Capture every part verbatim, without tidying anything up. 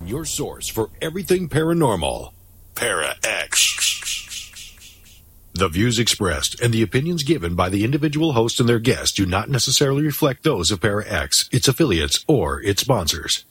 your source for everything paranormal. ParaX. The views expressed and the opinions given by the individual host and their guests do not necessarily reflect those of ParaX, its affiliates, or its sponsors.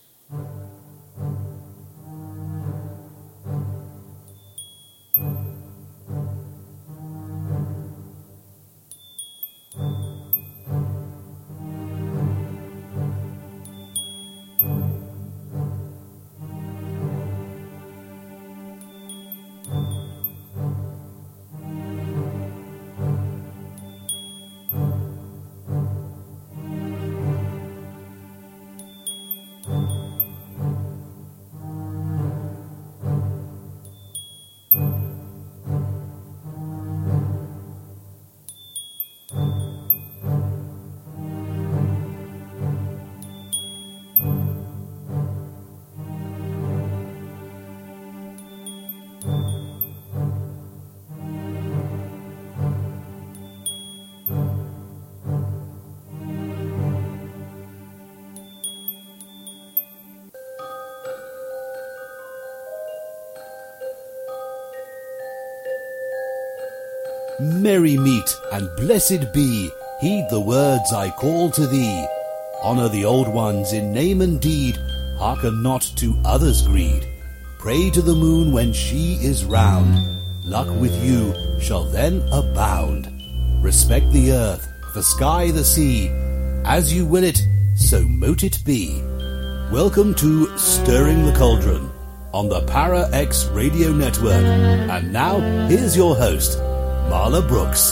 Merry meet and blessed be, heed the words I call to thee. Honour the old ones in name and deed, hearken not to others' greed. Pray to the moon when she is round, luck with you shall then abound. Respect the earth, the sky, the sea, as you will it, so mote it be. Welcome to Stirring the Cauldron on the ParaX Radio Network. And now, here's your host, Marla Brooks.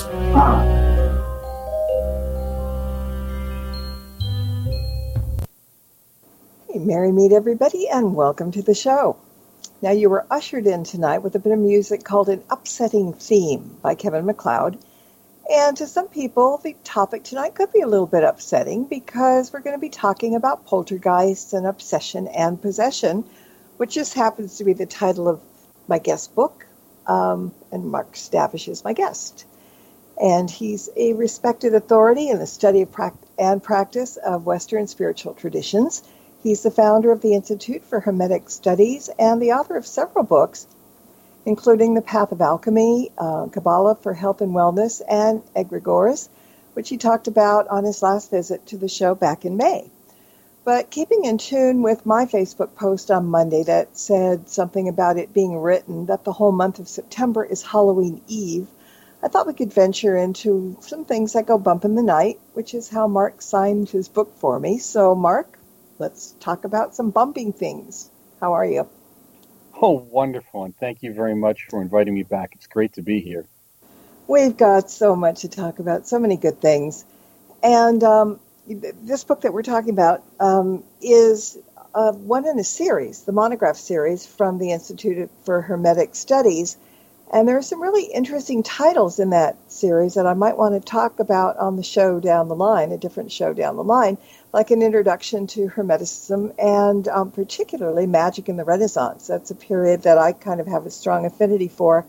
Hey, merry meet everybody, and welcome to the show. Now, you were ushered in tonight with a bit of music called An Upsetting Theme by Kevin MacLeod. And to some people, the topic tonight could be a little bit upsetting because we're going to be talking about poltergeists and obsession and possession, which just happens to be the title of my guest book. Um, and Mark Stavish is my guest. And he's a respected authority in the study of pra- and practice of Western spiritual traditions. He's the founder of the Institute for Hermetic Studies and the author of several books, including The Path of Alchemy, uh, Kabbalah for Health and Wellness, and Egregores, which he talked about on his last visit to the show back in May. But keeping in tune with my Facebook post on Monday that said something about it being written that the whole month of September is Halloween Eve, I thought we could venture into some things that go bump in the night, which is how Mark signed his book for me. So, Mark, let's talk about some bumping things. How are you? Oh, wonderful, and thank you very much for inviting me back. It's great to be here. We've got so much to talk about, so many good things. And um, this book that we're talking about um, is uh, one in a series, the monograph series from the Institute for Hermetic Studies. And there are some really interesting titles in that series that I might want to talk about on the show down the line, a different show down the line, like an introduction to Hermeticism and um, particularly magic in the Renaissance. That's a period that I kind of have a strong affinity for.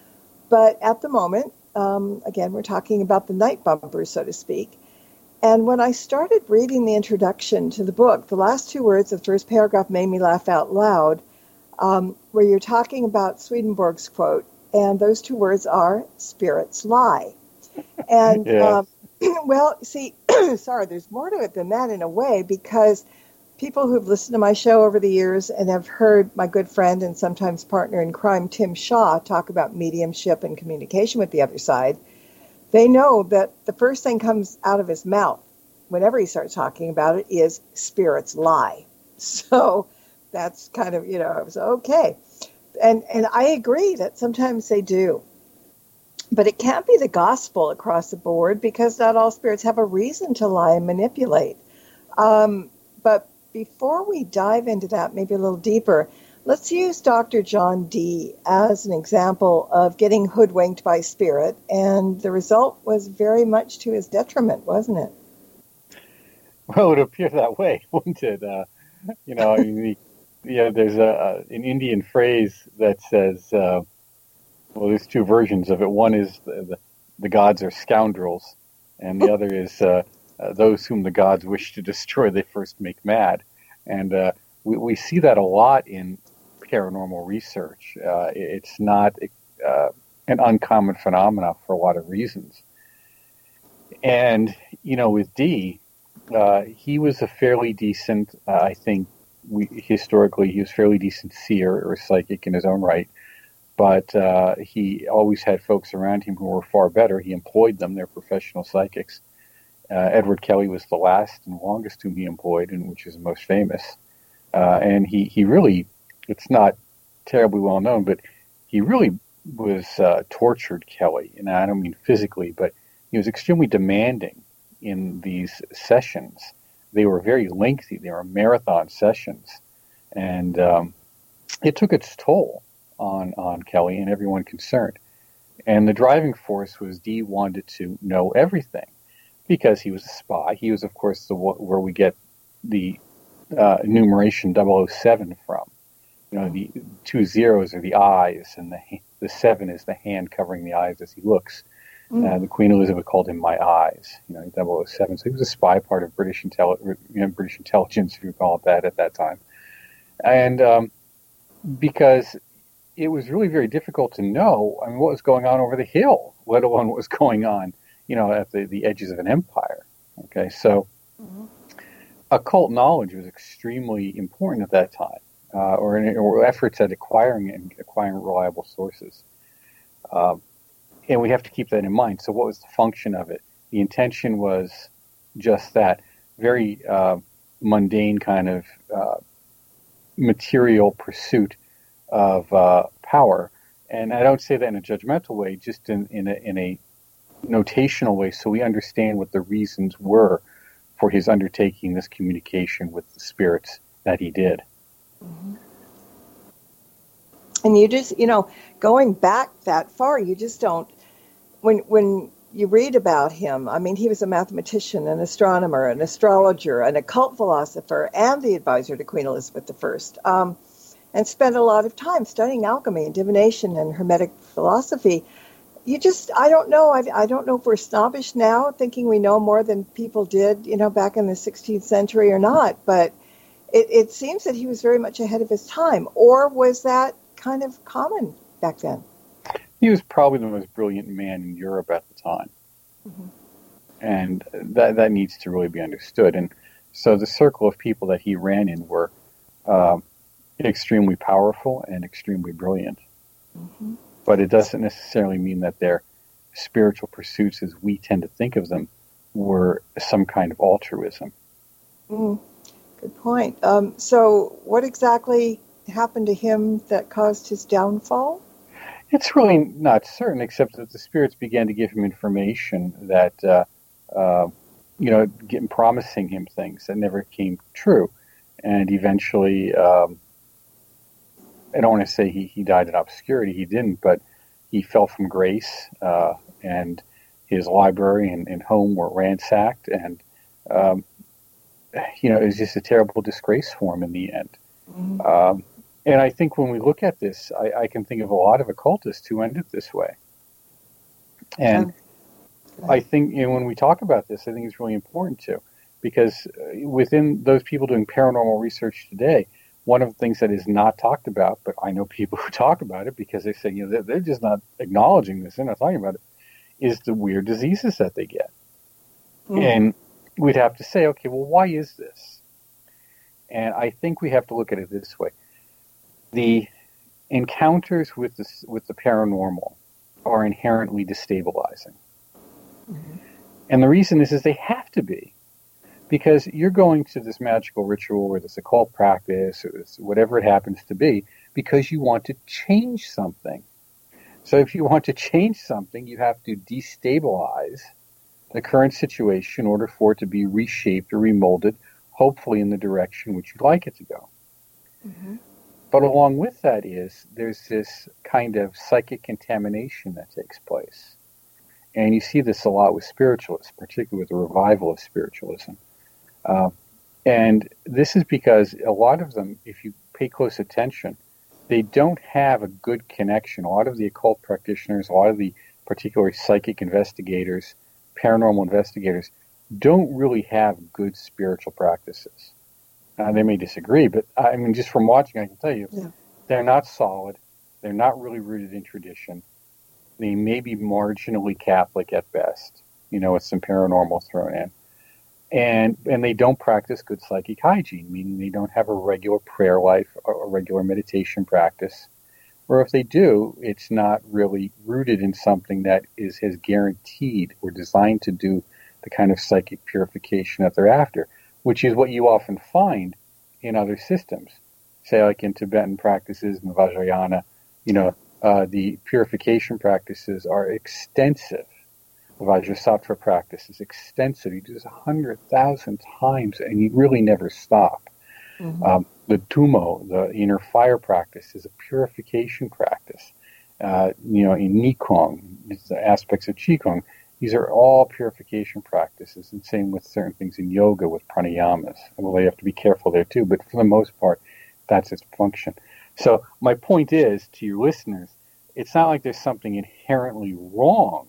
But at the moment, um, again, we're talking about the night bumpers, so to speak. And when I started reading the introduction to the book, the last two words of the first paragraph made me laugh out loud, um, where you're talking about Swedenborg's quote, and those two words are, spirits lie. And, yes. um, well, see, sorry, there's more to it than that in a way, because people who've listened to my show over the years and have heard my good friend and sometimes partner in crime, Tim Shaw, talk about mediumship and communication with the other side, they know that the first thing comes out of his mouth whenever he starts talking about it is spirits lie. So that's kind of, you know, I was okay. And and I agree that sometimes they do. But it can't be the gospel across the board because not all spirits have a reason to lie and manipulate. Um, but before we dive into that, maybe a little deeper, let's use Doctor John Dee as an example of getting hoodwinked by spirit, and the result was very much to his detriment, wasn't it? Well, it would appear that way, wouldn't it? Uh, you know, I mean, the, yeah, there's a, an Indian phrase that says, uh, well, there's two versions of it. One is the, the, the gods are scoundrels, and the other is uh, uh, those whom the gods wish to destroy, they first make mad. And uh, we, we see that a lot in paranormal research. Uh, it's not uh, an uncommon phenomenon for a lot of reasons. And, you know, with Dee, uh, he was a fairly decent, uh, I think, we, historically, he was fairly decent seer or psychic in his own right. But uh, he always had folks around him who were far better. He employed them. They're professional psychics. Uh, Edward Kelly was the last and longest whom he employed, and which is the most famous. Uh, and he, he really, it's not terribly well known, but he really was uh, tortured Kelly. And I don't mean physically, but he was extremely demanding in these sessions. They were very lengthy. They were marathon sessions. And um, it took its toll on, on Kelly and everyone concerned. And the driving force was Dee wanted to know everything because he was a spy. He was, of course, the where we get the uh, numeration double oh seven from. You know, the two zeros are the eyes, and the the seven is the hand covering the eyes as he looks. Mm. Uh, the Queen Elizabeth called him my eyes, you know, double oh seven. So he was a spy, part of British, intelli- you know, British intelligence, if you call it that, at that time. And um, because it was really very difficult to know, I mean, what was going on over the hill, let alone what was going on, you know, at the, the edges of an empire. Okay, so mm-hmm. occult knowledge was extremely important at that time, uh, or, in, or efforts at acquiring and acquiring reliable sources. Um, and we have to keep that in mind. So what was the function of it? The intention was just that, very uh, mundane kind of uh, material pursuit of uh, power. And I don't say that in a judgmental way, just in, in, a, in a notational way, so we understand what the reasons were for his undertaking this communication with the spirits that he did. Mm-hmm. And you just, you know, going back that far, you just don't, when when you read about him, I mean, he was a mathematician, an astronomer, an astrologer, an occult philosopher, and the advisor to Queen Elizabeth the First. Um, and spent a lot of time studying alchemy and divination and Hermetic philosophy. You just, I don't know, I, I don't know if we're snobbish now, thinking we know more than people did, you know, back in the sixteenth century or not, but it, it seems that he was very much ahead of his time. Or was that kind of common back then? He was probably the most brilliant man in Europe at the time. Mm-hmm. And that that needs to really be understood. And so the circle of people that he ran in were uh, extremely powerful and extremely brilliant. Mm-hmm. But it doesn't necessarily mean that their spiritual pursuits, as we tend to think of them, were some kind of altruism. Mm, good point. Um, so what exactly happened to him that caused his downfall? It's really not certain, except that the spirits began to give him information that, uh, uh, you know, getting, promising him things that never came true. And eventually, um, I don't want to say he, he died in obscurity. He didn't, but he fell from grace, uh, and his library and, and home were ransacked. And, um, you know, it was just a terrible disgrace for him in the end. Mm-hmm. Um, and I think when we look at this, I, I can think of a lot of occultists who ended this way. And okay. I think, you know, when we talk about this, I think it's really important too, because within those people doing paranormal research today, one of the things that is not talked about, but I know people who talk about it because they say, you know, they're, they're just not acknowledging this, they're not talking about it, is the weird diseases that they get. Mm. And we'd have to say, okay, well, why is this? And I think we have to look at it this way. The encounters with the, with the paranormal are inherently destabilizing. Mm-hmm. And the reason is, is they have to be. Because you're going to this magical ritual or this occult practice or this, whatever it happens to be, because you want to change something. So if you want to change something, you have to destabilize the current situation in order for it to be reshaped or remolded, hopefully in the direction which you'd like it to go. Mm-hmm. But along with that is, there's this kind of psychic contamination that takes place. And you see this a lot with spiritualists, particularly with the revival of spiritualism. Uh, and this is because a lot of them, if you pay close attention, they don't have a good connection. A lot of the occult practitioners, a lot of the particularly psychic investigators, paranormal investigators, don't really have good spiritual practices. Now, they may disagree, but I mean, just from watching, I can tell you, Yeah. they're not solid. They're not really rooted in tradition. They may be marginally Catholic at best, you know, with some paranormal thrown in. And and they don't practice good psychic hygiene, meaning they don't have a regular prayer life or a regular meditation practice. Or if they do, it's not really rooted in something that is has guaranteed or designed to do the kind of psychic purification that they're after, which is what you often find in other systems. Say, like in Tibetan practices, in Vajrayana, you know, uh, the purification practices are extensive. Vajrasattva practice is extensive. You do this a hundred thousand times, and you really never stop. Mm-hmm. Um, the Tumo, the inner fire practice, is a purification practice. Uh, you know, in Nikong, the aspects of Qigong, these are all purification practices, and same with certain things in yoga with pranayamas. Well, you have to be careful there too, but for the most part, that's its function. So my point is, to your listeners, it's not like there's something inherently wrong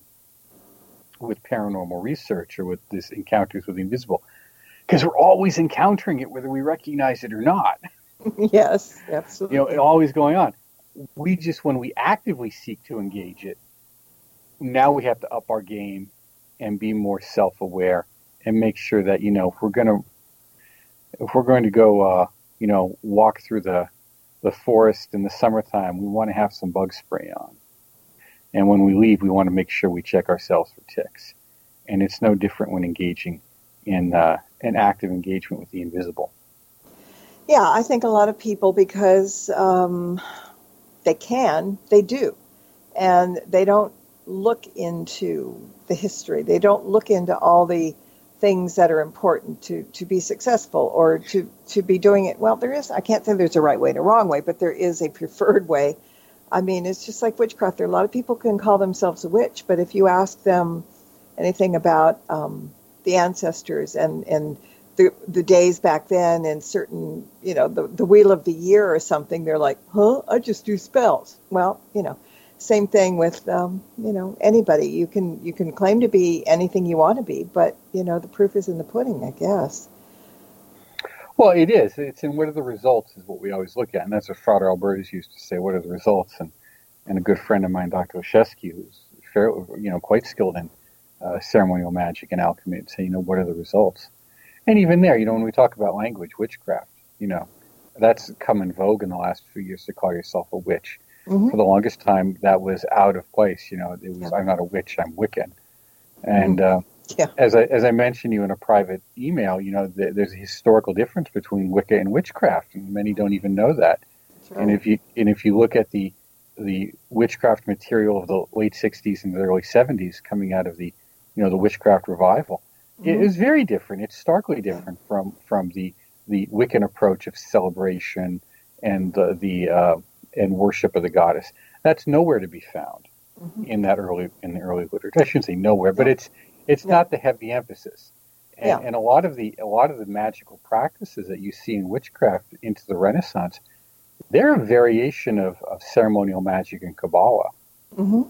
with paranormal research or with this encounters with the invisible, because we're always encountering it whether we recognize it or not. Yes, absolutely. You know, it's always going on. We just, when we actively seek to engage it, now we have to up our game and be more self-aware and make sure that, you know, if we're going to if we're going to go uh, you know, walk through the the forest in the summertime, we want to have some bug spray on. And when we leave, we want to make sure we check ourselves for ticks. And it's no different when engaging in uh, an active engagement with the invisible. Yeah, I think a lot of people, because um, they can, they do. And they don't look into the history. They don't look into all the things that are important to, to be successful or to, to be doing it. Well, there is, I can't say there's a right way and a wrong way, but there is a preferred way. I mean, it's just like witchcraft. There are a lot of people can call themselves a witch, but if you ask them anything about um, the ancestors and, and the the days back then and certain, you know, the, the wheel of the year or something, they're like, huh, I just do spells. Well, you know, same thing with, um, you know, anybody. You can you can claim to be anything you want to be, but, you know, the proof is in the pudding, I guess. Well, it is. It's in what are the results is what we always look at. And that's what Frater Albertus used to say, what are the results? And and a good friend of mine, Doctor Oshesky, who's fairly, you know, quite skilled in uh, ceremonial magic and alchemy, would say, you know, what are the results? And even there, you know, when we talk about language, witchcraft, you know, that's come in vogue in the last few years to call yourself a witch. Mm-hmm. For the longest time, that was out of place. You know, it was, yeah. I'm not a witch, I'm Wiccan. And mm-hmm. uh, yeah. as I as I mentioned to you in a private email, you know, th- there's a historical difference between Wicca and witchcraft, and many don't even know that. Right. And if you and if you look at the the witchcraft material of the late sixties and the early seventies coming out of the, you know, the witchcraft revival, mm-hmm. it is very different. It's starkly different yeah. from from the the Wiccan approach of celebration and the the uh, and worship of the goddess. That's nowhere to be found mm-hmm. in that early in the early literature. I shouldn't say nowhere, but it's it's yeah. not the heavy emphasis. And, yeah. and a lot of the a lot of the magical practices that you see in witchcraft into the Renaissance, they're a variation of, of ceremonial magic and Kabbalah. Mm-hmm.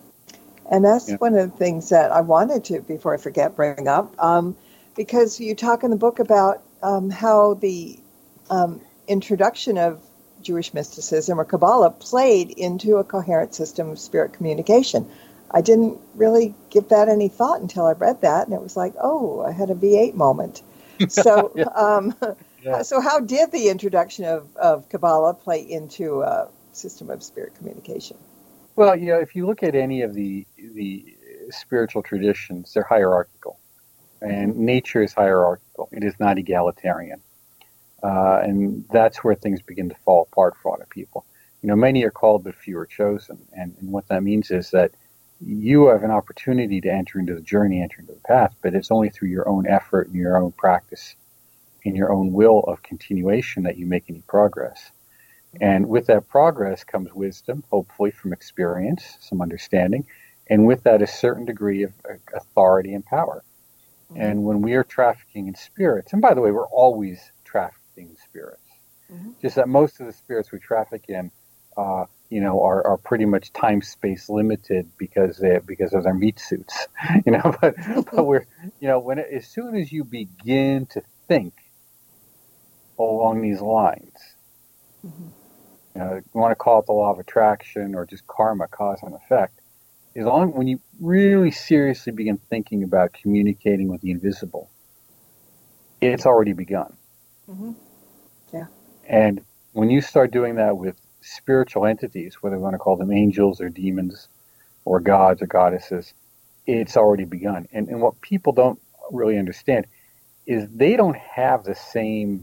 And that's yeah. one of the things that I wanted to, before I forget, bring up, um, because you talk in the book about um, how the um, introduction of Jewish mysticism or Kabbalah played into a coherent system of spirit communication. I didn't really give that any thought until I read that, and it was like, oh, I had a V eight moment. So, yeah. um, yeah. so how did the introduction of, of Kabbalah play into a system of spirit communication? Well, you know, if you look at any of the the spiritual traditions, they're hierarchical, and mm-hmm. nature is hierarchical. It is not egalitarian. Uh, and that's where things begin to fall apart for a lot of people. You know, many are called, but few are chosen. And, and what that means is that you have an opportunity to enter into the journey, enter into the path, but it's only through your own effort and your own practice and your own will of continuation that you make any progress. And with that progress comes wisdom, hopefully from experience, some understanding, and with that a certain degree of authority and power. Mm-hmm. And when we are trafficking in spirits, and by the way, we're always trafficking spirits. Mm-hmm. Just that most of the spirits we traffic in, uh, you know, are, are pretty much time space limited because they because of their meat suits, you know. But but we're you know when it, as soon as you begin to think along these lines. Mm-hmm. You know, you want to call it the law of attraction or just karma, cause and effect. As long when you really seriously begin thinking about communicating with the invisible, it's already begun. Mm-hmm. Yeah. And when you start doing that with spiritual entities, whether you want to call them angels or demons or gods or goddesses, it's already begun. And, and what people don't really understand is they don't have the same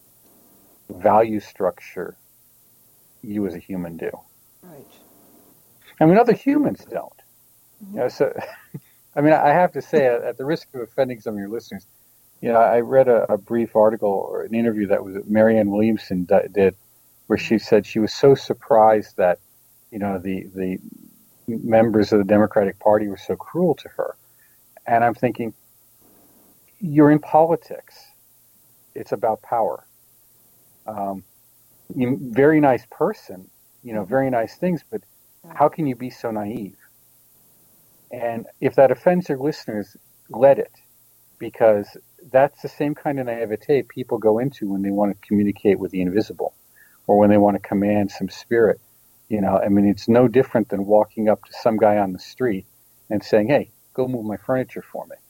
value structure you as a human do. Right. I mean, other humans don't. Mm-hmm. You know, so, I mean, I have to say, at, at the risk of offending some of your listeners, you know, I read a, a brief article or an interview that was Marianne Williamson d- did, where she said she was so surprised that, you know, the the members of the Democratic Party were so cruel to her. And I'm thinking, you're in politics. It's about power. Um, you, very nice person, you know, very nice things, but how can you be so naive? And if that offends your listeners, let it, because that's the same kind of naivete people go into when they want to communicate with the invisible or when they want to command some spirit. You know, I mean, it's no different than walking up to some guy on the street and saying, hey, go move my furniture for me.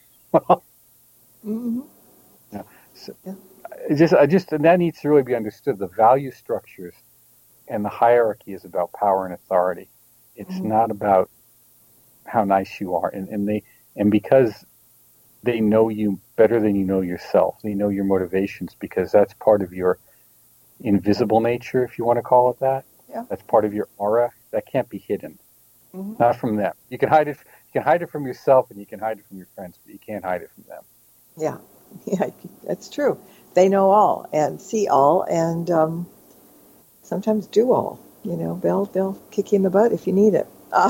Mm-hmm. Yeah. So, Yeah. I just, I just, and that needs to really be understood. The value structures and the hierarchy is about power and authority. It's Mm-hmm. not about how nice you are. And, and they, and because they know you better than you know yourself, they know your motivations, because that's part of your invisible nature, if you want to call it that. Yeah. That's part of your aura. That can't be hidden. Mm-hmm. Not from them. You can hide it. You can hide it from yourself, and you can hide it from your friends, but you can't hide it from them. Yeah, yeah, that's true. They know all and see all, and um, sometimes do all. You know, they'll they'll kick you in the butt if you need it. Uh,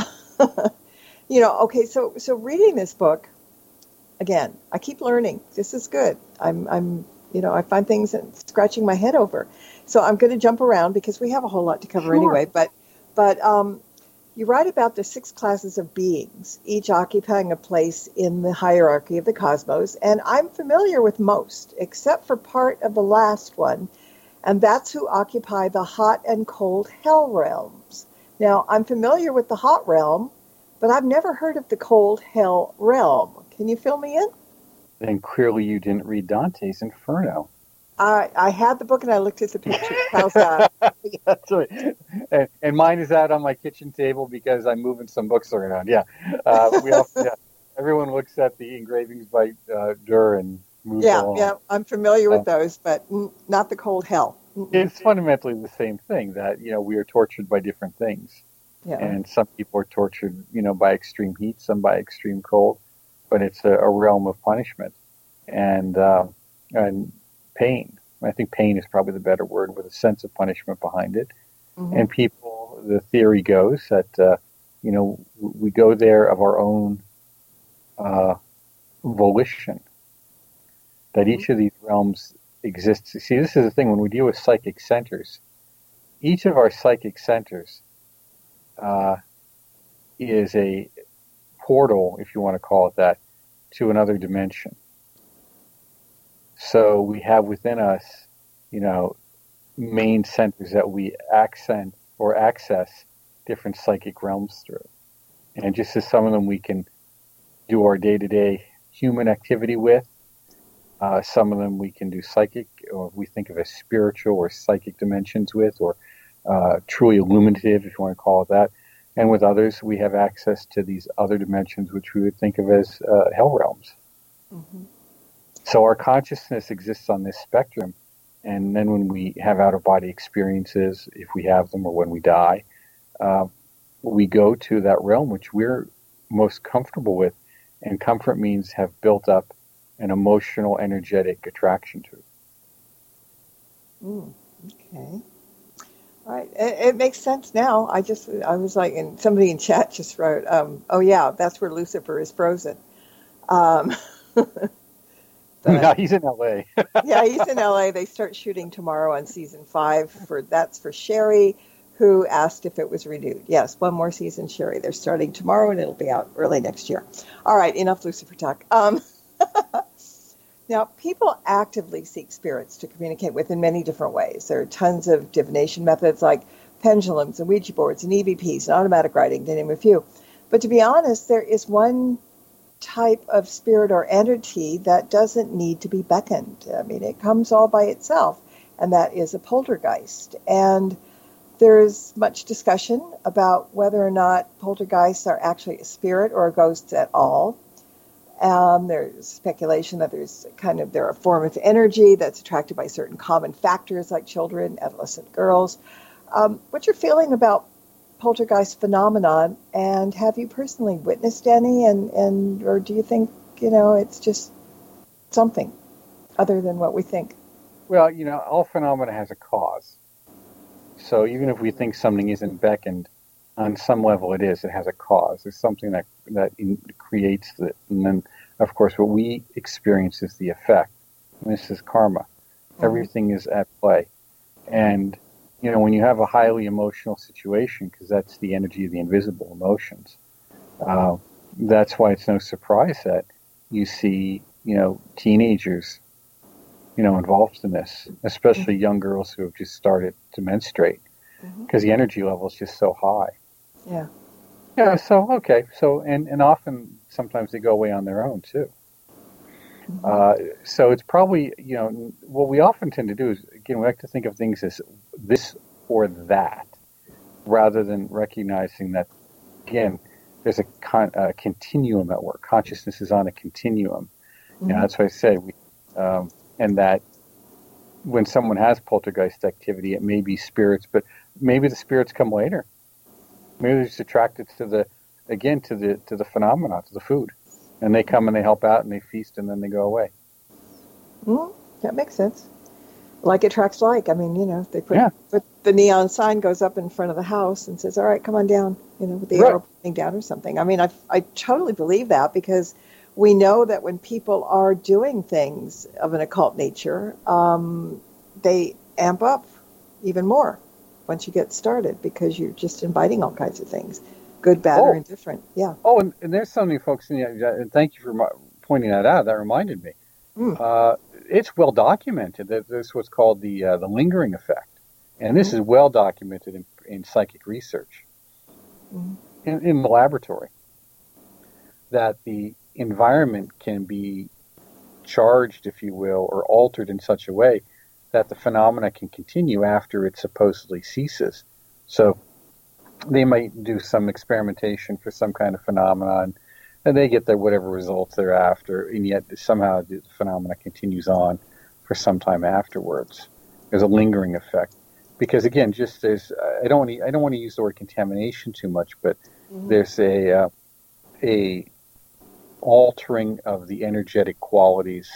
you know, okay. So so reading this book again, I keep learning. This is good. I'm I'm you know I find things and scratching my head over. So I'm going to jump around because we have a whole lot to cover Sure. anyway. But but um, you write about the six classes of beings, each occupying a place in the hierarchy of the cosmos. And I'm familiar with most, except for part of the last one, and that's who occupy the hot and cold hell realms. Now, I'm familiar with the hot realm, but I've never heard of the cold hell realm. Can you fill me in? Then clearly you didn't read Dante's Inferno. I, I had the book and I looked at the pictures. How's that? That's right. And, and mine is out on my kitchen table because I'm moving some books around. Yeah. Uh, we often, yeah. Everyone looks at the engravings by uh, Durr and moves Yeah, along. yeah, I'm familiar with Uh, those, but mm, not the cold hell. Mm-mm. It's fundamentally the same thing, that, you know, we are tortured by different things. Yeah. And some people are tortured, you know, by extreme heat, some by extreme cold, but it's a, a realm of punishment and uh, and pain. I think pain is probably the better word, with a sense of punishment behind it. Mhm. And people, the theory goes that, uh, you know, we go there of our own uh, volition, that each of these realms exists. See, this is the thing, when we deal with psychic centers, each of our psychic centers uh, is a portal, if you want to call it that, to another dimension. So we have within us, you know, main centers that we accent or access different psychic realms through. And just as some of them we can do our day-to-day human activity with, uh, some of them we can do psychic, or we think of as spiritual or psychic dimensions with, or uh, truly illuminative, if you want to call it that. And with others, we have access to these other dimensions, which we would think of as uh, hell realms. Mhm. So our consciousness exists on this spectrum. And then when we have out-of-body experiences, if we have them, or when we die, uh, we go to that realm which we're most comfortable with. And comfort means have built up an emotional, energetic attraction to. Mm, okay. All right. It, it makes sense now. I just, I was like, and somebody in chat just wrote, um, oh yeah, that's where Lucifer is frozen. Um, No, but, he's in L A. yeah, he's in L A. They start shooting tomorrow on season five. For that's for Sherry, who asked if it was renewed. Yes, one more season, Sherry. They're starting tomorrow, and it'll be out early next year. All right, enough Lucifer talk. Um, Now, people actively seek spirits to communicate with in many different ways. There are tons of divination methods like pendulums and Ouija boards and E V Ps and automatic writing, to name a few. But to be honest, there is one type of spirit or entity that doesn't need to be beckoned. I mean, it comes all by itself, and that is a poltergeist. And there's much discussion about whether or not poltergeists are actually a spirit or a ghost at all. Um, there's speculation that there's kind of they're a form of energy that's attracted by certain common factors like children, adolescent girls. Um, what's your feeling about poltergeist phenomenon, and have you personally witnessed any, and, and or do you think, you know, it's just something other than what we think? Well, you know, all phenomena has a cause. So even if we think something isn't beckoned, on some level it is. It has a cause. There's something that that in, creates it. And then, of course, what we experience is the effect. And this is karma. Mm-hmm. Everything is at play. And you know, when you have a highly emotional situation, because that's the energy of the invisible emotions, uh, that's why it's no surprise that you see, you know, teenagers, you know, involved in this, especially mm-hmm. young girls who have just started to menstruate, because mm-hmm. the energy level is just so high. Yeah. Yeah, so, okay. So, and, and often, sometimes they go away on their own, too. Mm-hmm. Uh, so it's probably, you know, what we often tend to do is, again, we like to think of things as this or that, rather than recognizing that, again, there's a, con- a continuum at work. Consciousness is on a continuum. Mm-hmm. You know, that's why I say, we, um, and that when someone has poltergeist activity, it may be spirits, but maybe the spirits come later. Maybe they're just attracted to the, again, to the to the phenomena, to the food. And they come and they help out and they feast and then they go away. Mm, that makes sense. Like attracts like. I mean, you know, they put, yeah. put the neon sign goes up in front of the house and says, all right, come on down, you know, with the right. arrow pointing down or something. I mean, I, I totally believe that, because we know that when people are doing things of an occult nature, um, they amp up even more once you get started, because you're just inviting all kinds of things. Good, bad, oh. or indifferent. Yeah. Oh, and, and there's something, folks, and thank you for pointing that out. That reminded me. Mm. Uh, it's well documented that there's what's called the uh, the lingering effect, and this mm-hmm. is well documented in, in psychic research, mm-hmm. in, in the laboratory. That the environment can be charged, if you will, or altered in such a way that the phenomena can continue after it supposedly ceases. So they might do some experimentation for some kind of phenomenon, and they get their whatever results they're after, and yet somehow the phenomena continues on for some time afterwards. There's a lingering effect, because again, just there's I don't want to I don't want to use the word contamination too much, but mm-hmm. there's a uh, a altering of the energetic qualities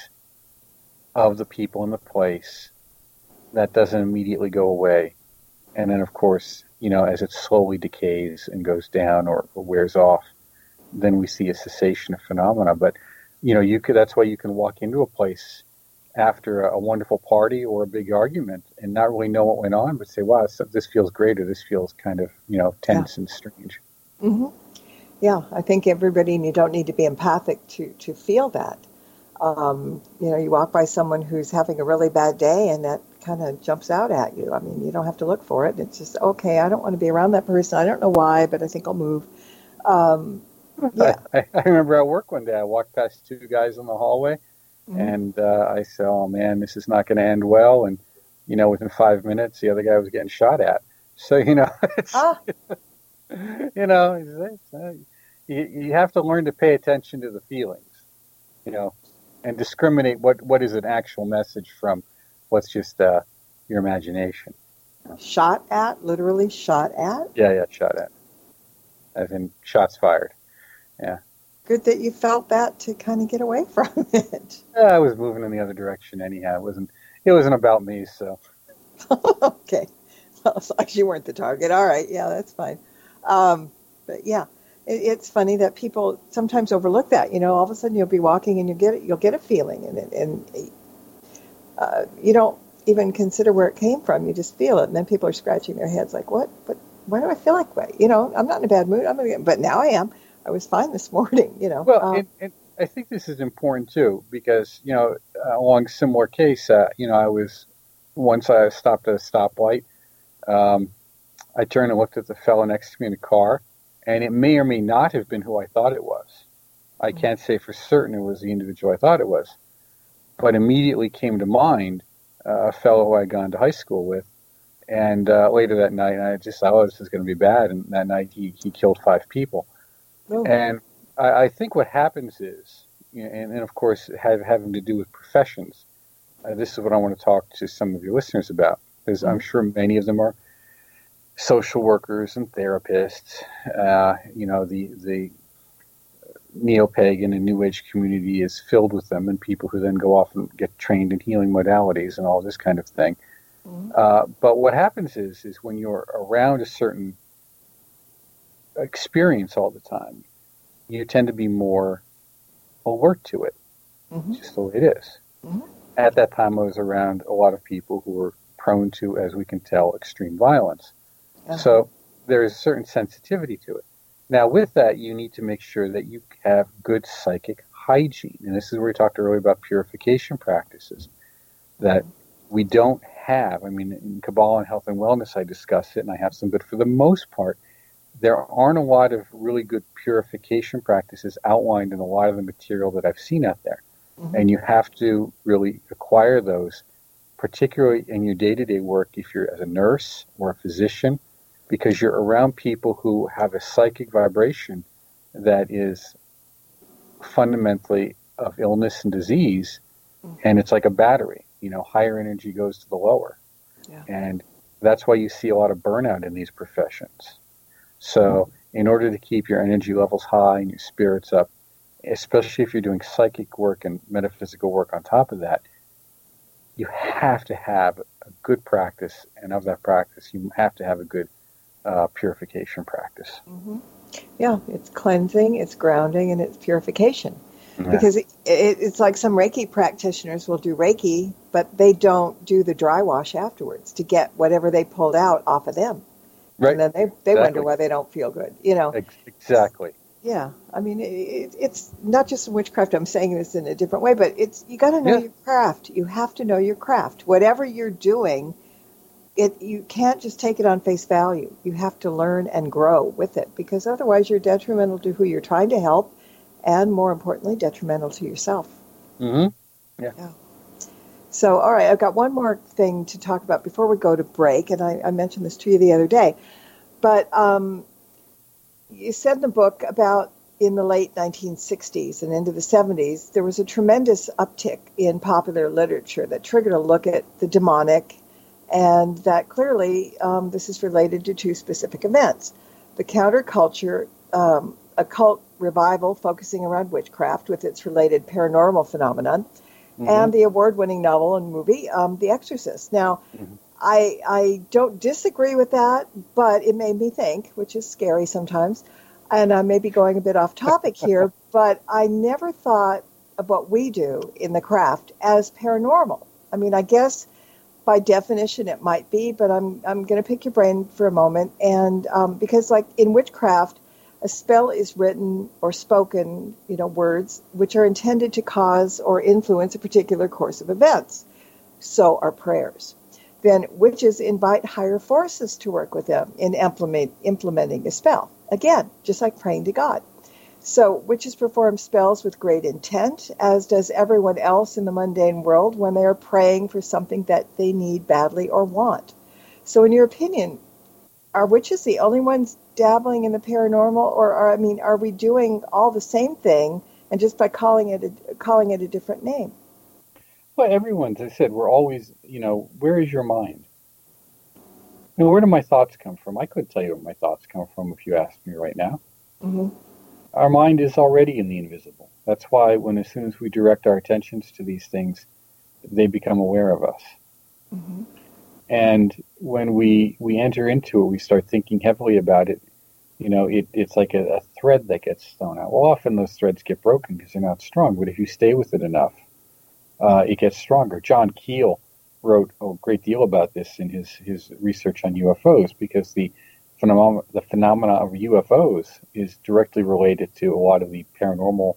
of the people in the place that doesn't immediately go away, and then of course, you know, as it slowly decays and goes down or, or wears off, then we see a cessation of phenomena. But, you know, you could, that's why you can walk into a place after a, a wonderful party or a big argument and not really know what went on, but say, wow, so this feels great, or this feels kind of, you know, tense yeah. and strange. Mm-hmm. Yeah, I think everybody, and you don't need to be empathic to, to feel that. Um, you know, you walk by someone who's having a really bad day and that kind of jumps out at you. I mean, you don't have to look for it. It's just, okay, I don't want to be around that person. I don't know why, but I think I'll move. Um, yeah. I, I remember at work one day, I walked past two guys in the hallway, mm-hmm. and uh, I said, oh, man, this is not going to end well. And, you know, within five minutes, the other guy was getting shot at. So, you know, it's, ah. you know, it's, it's, uh, you, you have to learn to pay attention to the feelings, you know, and discriminate what, what is an actual message from what's just uh, your imagination. Shot at? Literally shot at? Yeah, yeah, shot at. As in shots fired. Yeah. Good that you felt that to kind of get away from it. Yeah, I was moving in the other direction anyhow. It wasn't, it wasn't about me, so. Okay. Well, as long as you weren't the target. All right. Yeah, that's fine. Um, but yeah. It's funny that people sometimes overlook that. You know, all of a sudden you'll be walking and you get you'll get a feeling, and it, and uh, you don't even consider where it came from. You just feel it, and then people are scratching their heads like, "What? But why do I feel like that? You know, I'm not in a bad mood. I'm in a, but now I am. I was fine this morning. You know." Well, um, and, and I think this is important too because, you know, along similar case, uh, you know, I was, once I stopped at a stoplight, um, I turned and looked at the fellow next to me in the car, and it may or may not have been who I thought it was. I can't say for certain it was the individual I thought it was, but immediately came to mind uh, a fellow who I'd gone to high school with, and uh, later that night, I just thought, oh, this is going to be bad, and that night he, he killed five people. Oh. And I, I think what happens is, you know, and, and of course, have, having to do with professions, uh, this is what I want to talk to some of your listeners about, because mm-hmm. I'm sure many of them are social workers and therapists. Uh, you know, the the neo-pagan and New Age community is filled with them, and people who then go off and get trained in healing modalities and all this kind of thing. Mm-hmm. Uh, but what happens is, is when you're around a certain experience all the time, you tend to be more alert to it, mm-hmm. just the way it is. Mm-hmm. At that time, I was around a lot of people who were prone to, as we can tell, extreme violence. Uh-huh. So there is a certain sensitivity to it. Now, with that, you need to make sure that you have good psychic hygiene. And this is where we talked earlier about purification practices that we don't have. I mean, in Kabbalah and Health and Wellness, I discuss it, and I have some, but for the most part, there aren't a lot of really good purification practices outlined in a lot of the material that I've seen out there. Mm-hmm. And you have to really acquire those, particularly in your day-to-day work if you're as a nurse or a physician, because you're around people who have a psychic vibration that is fundamentally of illness and disease, mm-hmm. and it's like a battery. You know, higher energy goes to the lower. Yeah. And that's why you see a lot of burnout in these professions. So mm-hmm. in order to keep your energy levels high and your spirits up, especially if you're doing psychic work and metaphysical work on top of that, you have to have a good practice, and of that practice, you have to have a good uh, purification practice. Mm-hmm. Yeah, it's cleansing, it's grounding, and it's purification. Yeah. Because it, it, it's like some Reiki practitioners will do Reiki, but they don't do the dry wash afterwards to get whatever they pulled out off of them. Right. And then they, they exactly. wonder why they don't feel good, you know. Exactly. Yeah, I mean, it, it's not just in witchcraft. I'm saying this in a different way, but it's you got to know yeah. your craft. You have to know your craft. Whatever you're doing, it you can't just take it on face value. You have to learn and grow with it, because otherwise you're detrimental to who you're trying to help, and more importantly, detrimental to yourself. Mm-hmm. Yeah. Yeah. So, all right, I've got one more thing to talk about before we go to break, and I, I mentioned this to you the other day, but. Um, You said in the book about in the late nineteen sixties and into the seventies, there was a tremendous uptick in popular literature that triggered a look at the demonic, and that clearly um, this is related to two specific events. The counterculture, um, occult revival focusing around witchcraft with its related paranormal phenomenon, mm-hmm. and the award-winning novel and movie, um, The Exorcist. Now, mm-hmm. I, I don't disagree with that, but it made me think, which is scary sometimes, and I may be going a bit off topic here, but I never thought of what we do in the craft as paranormal. I mean, I guess by definition it might be, but I'm I'm going to pick your brain for a moment, and um, because like in witchcraft, a spell is written or spoken, you know, words which are intended to cause or influence a particular course of events. So are prayers. Then witches invite higher forces to work with them in implement, implementing a spell. Again, just like praying to God. So witches perform spells with great intent, as does everyone else in the mundane world when they are praying for something that they need badly or want. So in your opinion, are witches the only ones dabbling in the paranormal, or are, I mean, are we doing all the same thing and just by calling it a, calling it a different name? Well, everyone, as I said, we're always, you know, where is your mind? You know, where do my thoughts come from? I couldn't tell you where my thoughts come from if you asked me right now. Mm-hmm. Our mind is already in the invisible. That's why when as soon as we direct our attentions to these things, they become aware of us. Mm-hmm. And when we, we enter into it, we start thinking heavily about it. You know, it, it's like a, a thread that gets thrown out. Well, often those threads get broken because they're not strong, but if you stay with it enough, Uh, it gets stronger. John Keel wrote a great deal about this in his, his research on U F Os, because the phenomena, the phenomena of U F Os is directly related to a lot of the paranormal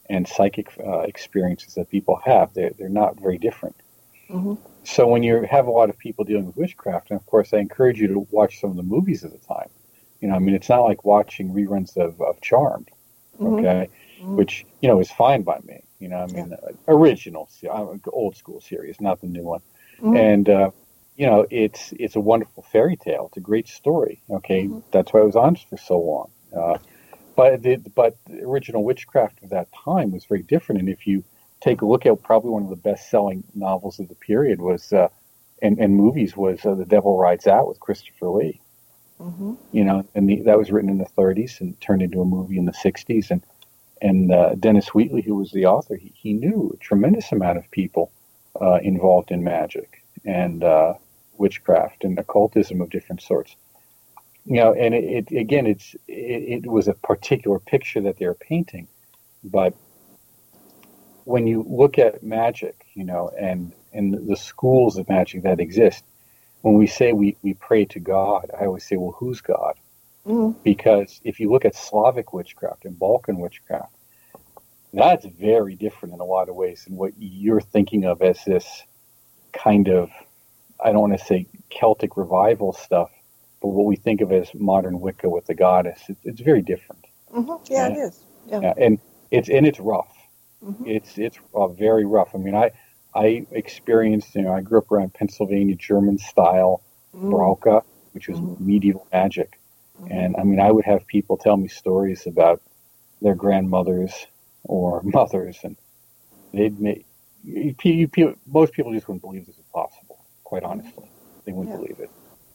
and psychic uh, experiences that people have. They're, they're not very different. Mm-hmm. So when you have a lot of people dealing with witchcraft, and of course I encourage you to watch some of the movies at the time. You know, I mean, it's not like watching reruns of, of Charmed, okay, mm-hmm. which, you know, is fine by me. You know, I mean, yeah. uh, original, old school series, not the new one. Mm-hmm. And, uh, you know, it's it's a wonderful fairy tale. It's a great story, okay? Mm-hmm. That's why it was on for so long. Uh, but, the, but the original witchcraft of that time was very different. And if you take a look at probably one of the best-selling novels of the period was, uh, and, and movies was uh, The Devil Rides Out with Christopher Lee. Mm-hmm. You know, and the, that was written in the thirties and turned into a movie in the sixties. And and uh, Dennis Wheatley, who was the author, he, he knew a tremendous amount of people uh, involved in magic and uh, witchcraft and occultism of different sorts. You know, and it, it again, it's it, it was a particular picture that they were painting, but when you look at magic, you know, and and the schools of magic that exist. When we say we, we pray to God, I always say, well, who's God? Mm. Because if you look at Slavic witchcraft and Balkan witchcraft, that's very different in a lot of ways than what you're thinking of as this kind of, I don't want to say Celtic revival stuff, but what we think of as modern Wicca with the goddess. It's, it's very different. Mm-hmm. Yeah, and, it is. Yeah. yeah, and it's and it's rough. Mm-hmm. It's it's uh, very rough. I mean, I. I experienced, you know, I grew up around Pennsylvania German style mm. Brauche, which was mm. medieval magic. Mm. And I mean, I would have people tell me stories about their grandmothers or mothers, and they'd make, you, you, most people just wouldn't believe this was possible, quite honestly. They wouldn't yeah. believe it.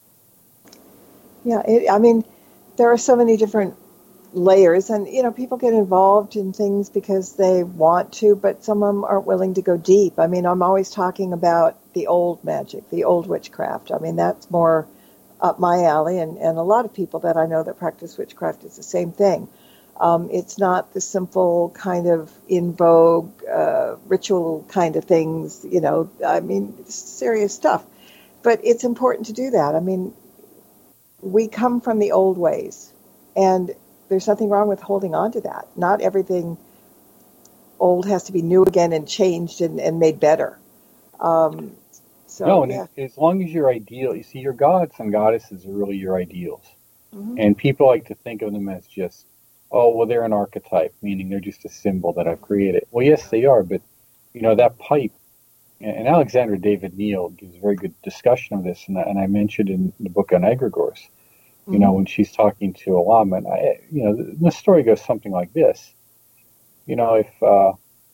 Yeah, it, I mean, there are so many different layers, and you know, people get involved in things because they want to, but some of them aren't willing to go deep. I mean, I'm always talking about the old magic, the old witchcraft. I mean, that's more up my alley, and, and a lot of people that I know that practice witchcraft is the same thing. Um, it's not the simple kind of in vogue uh, ritual kind of things, you know, I mean, it's serious stuff, but it's important to do that. I mean, we come from the old ways, and there's nothing wrong with holding on to that. Not everything old has to be new again and changed and, and made better. Um, so, no, and yeah. as long as your ideal, you see, your gods and goddesses are really your ideals. Mm-hmm. And people like to think of them as just, oh, well, they're an archetype, meaning they're just a symbol that I've created. Well, yes, they are, but, you know, that pipe, and Alexandra David Neal gives a very good discussion of this, and I, and I mentioned in the book on egregores. You know, when she's talking to a lama, I, you know, the, the story goes something like this. You know, if uh,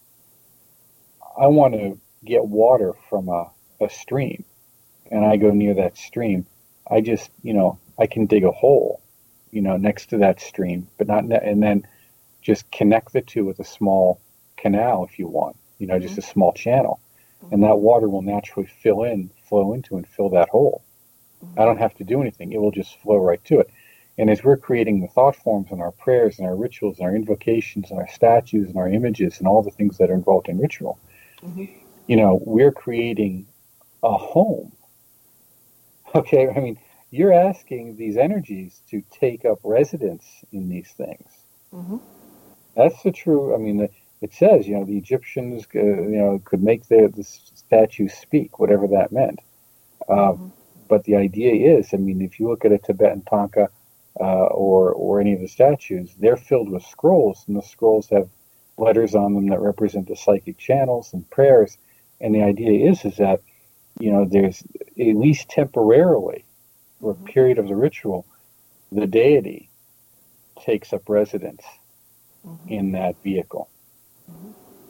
I want to get water from a, a stream and I go near that stream, I just, you know, I can dig a hole, you know, next to that stream, but not, ne- and then just connect the two with a small canal if you want, you know, just mm-hmm. a small channel. Mm-hmm. And that water will naturally fill in, flow into and fill that hole. I don't have to do anything. It will just flow right to it. And as we're creating the thought forms and our prayers and our rituals and our invocations and our statues and our images and all the things that are involved in ritual, mm-hmm. you know, we're creating a home. Okay, I mean, you're asking these energies to take up residence in these things. Mm-hmm. That's the true, I mean, it says, you know, the Egyptians, uh, you know, could make the, the statues speak, whatever that meant. Uh, mm-hmm. But the idea is, I mean, if you look at a Tibetan Tanka uh, or or any of the statues, they're filled with scrolls, and the scrolls have letters on them that represent the psychic channels and prayers. And the idea is, is that, you know, there's at least temporarily, for a period of the ritual, the deity takes up residence mm-hmm. in that vehicle. Mm-hmm.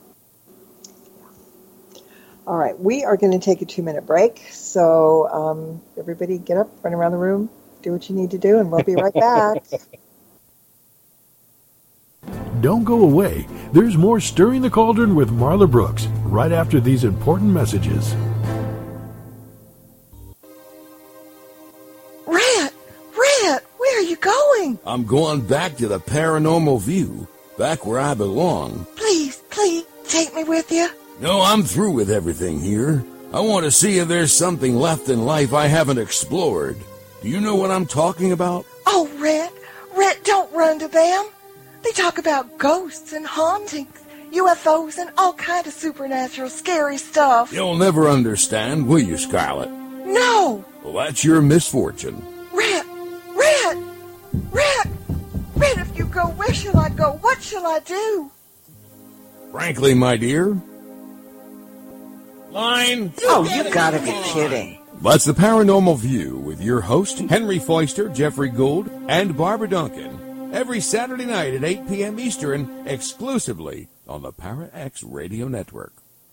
All right, we are going to take a two-minute break. So um, everybody get up, run around the room, do what you need to do, and we'll be right back. Don't go away. There's more Stirring the Cauldron with Marla Brooks right after these important messages. Rat! Rat! Where are you going? I'm going back to the Paranormal View, back where I belong. Please, please, take me with you. No, I'm through with everything here. I want to see if there's something left in life I haven't explored. Do you know what I'm talking about? Oh, Rat, Rat, don't run to them. They talk about ghosts and hauntings. U F Os and all kind of supernatural scary stuff. You'll never understand, will you, Scarlet? No! Well, that's your misfortune. Red! Red! Red! Red, if you go, where shall I go? What shall I do? Frankly, my dear... Line! Oh, you gotta be kidding. That's the Paranormal View with your host, Henry Foister, Jeffrey Gould, and Barbara Duncan. Every Saturday night at eight p.m. Eastern, exclusively on the Para X Radio Network.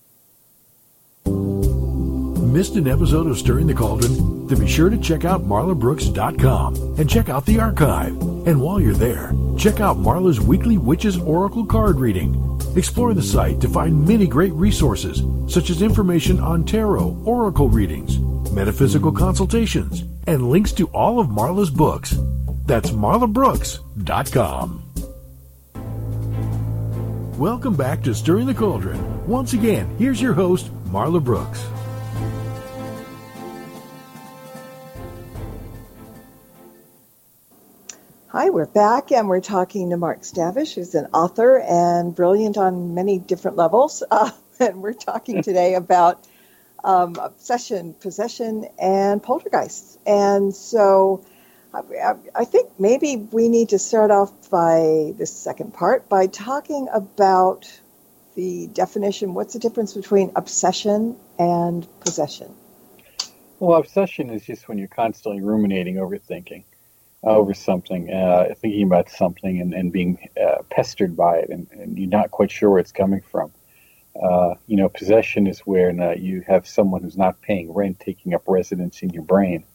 Missed an episode of Stirring the Cauldron? Then be sure to check out marla brooks dot com and check out the archive. And while you're there, check out Marla's weekly Witches Oracle card reading. Explore the site to find many great resources, such as information on tarot, oracle readings, metaphysical consultations, and links to all of Marla's books. That's marla brooks dot com. Welcome back to Stirring the Cauldron. Once again, here's your host, Marla Brooks. Hi, we're back, and we're talking to Mark Stavish, who's an author and brilliant on many different levels. Uh, and we're talking today about um, obsession, possession, and poltergeists. And so I, I think maybe we need to start off by this second part by talking about the definition. What's the difference between obsession and possession? Well, obsession is just when you're constantly ruminating, overthinking. over something, uh, thinking about something and, and being uh, pestered by it, and, and you're not quite sure where it's coming from. Uh, you know, possession is when uh, you have someone who's not paying rent taking up residence in your brain.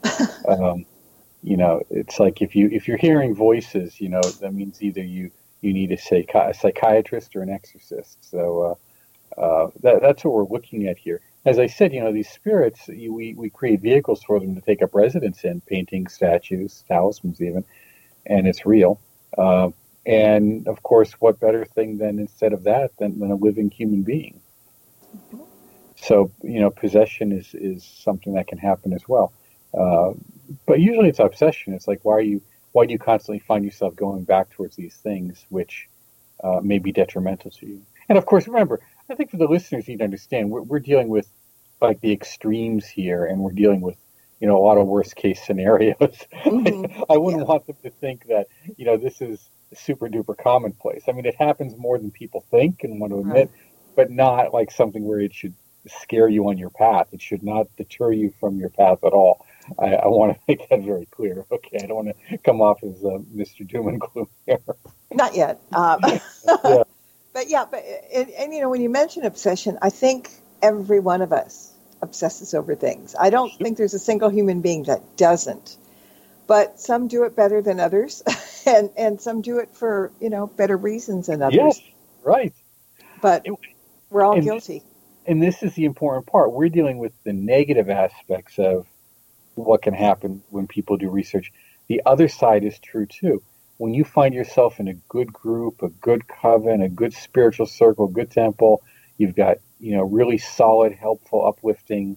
um, you know, it's like if you if you're hearing voices, you know, that means either you you need a, psychi- a psychiatrist or an exorcist. So uh, uh, that, that's what we're looking at here. As I said, you know, these spirits, you, we, we create vehicles for them to take up residence in, paintings, statues, talismans even, and it's real. Uh, and, of course, what better thing than instead of that than, than a living human being? Mm-hmm. So, you know, possession is, is something that can happen as well. Uh, but usually it's obsession. It's like, why are you, why do you constantly find yourself going back towards these things which uh, may be detrimental to you? And, of course, remember, I think for the listeners, you need to understand, we're, we're dealing with like the extremes here, and we're dealing with, you know, a lot of worst case scenarios. Mm-hmm. I wouldn't yeah. want them to think that, you know, this is super duper commonplace. I mean, it happens more than people think and want to admit, right. but not like something where it should scare you on your path. It should not deter you from your path at all. I, I want to make that very clear. Okay, I don't want to come off as uh, Mister Doom and Gloom here. Not yet. Um, yeah. But yeah, but and, and you know, when you mention obsession, I think every one of us obsesses over things. I don't think there's a single human being that doesn't. But some do it better than others, and and some do it for, you know, better reasons than others. Yes, right. But it, we're all and, guilty. And this is the important part. We're dealing with the negative aspects of what can happen when people do research. The other side is true too. When you find yourself in a good group, a good coven, a good spiritual circle, good temple, you've got, you know, really solid, helpful, uplifting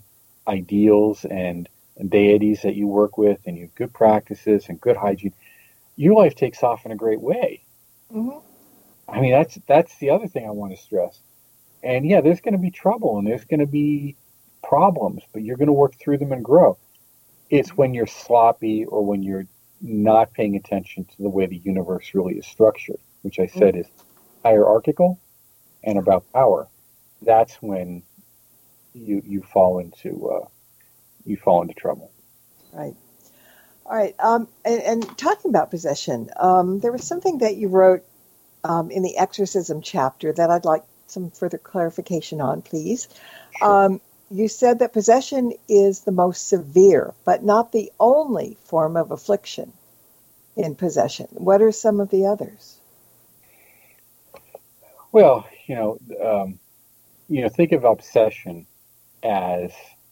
ideals and, and deities that you work with, and you have good practices and good hygiene, your life takes off in a great way. Mm-hmm. I mean, that's that's the other thing I want to stress. And yeah, there's going to be trouble and there's going to be problems, but you're going to work through them and grow. It's when you're sloppy or when you're not paying attention to the way the universe really is structured, which I said is hierarchical and about power. That's when you you fall into uh, you fall into trouble. Right. All right. Um, and, and talking about possession, um, there was something that you wrote um, in the exorcism chapter that I'd like some further clarification on, please. Sure. Um, you said that possession is the most severe, but not the only form of affliction in possession. What are some of the others? Well, you know, um, you know, think of obsession as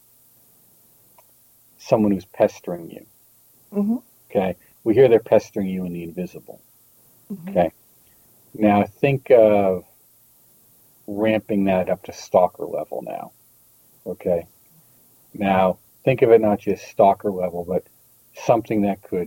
someone who's pestering you. Mm-hmm. Okay, we hear they're pestering you in the invisible. Mm-hmm. Okay, now think of ramping that up to stalker level now. Okay, now think of it not just stalker level, but something that could